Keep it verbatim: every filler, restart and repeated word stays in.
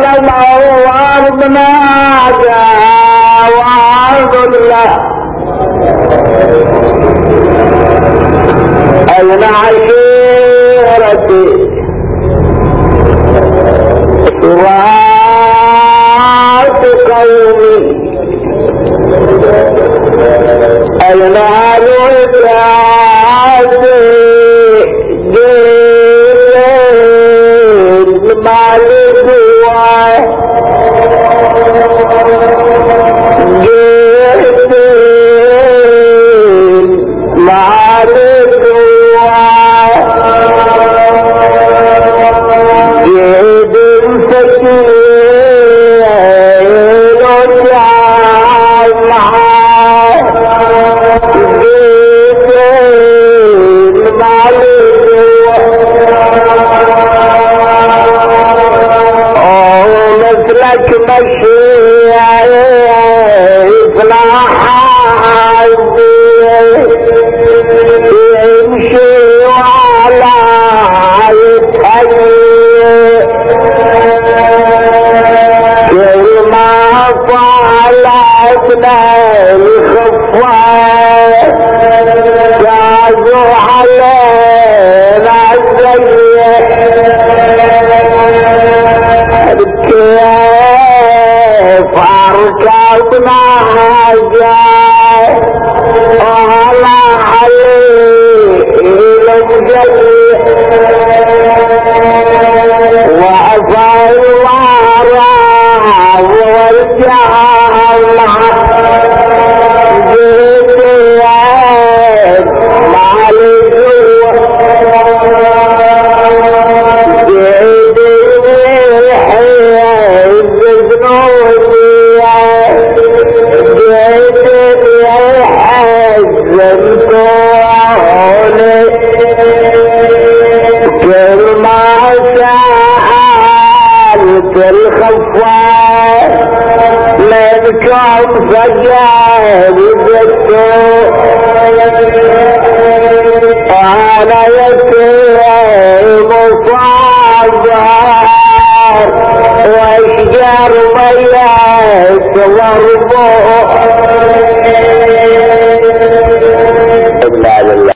الأرض نادى وعظ الله أين عشيرتي سرات قومي أين عدوتي جيد مالك جيد مالك جيد فكير مثلك مشي يفلح يمشي وعلى يتهيئ كلمة طالتنا الخفاء جازوا علينا الزيئ كيف أركبنا جاي وهلا عليه للجيء وعفى الورى والجامع جيت يد مع الجوع جيت الخفاء منكم فجاه بالدكتور انا يتيم صابر واشجر ميت ضربه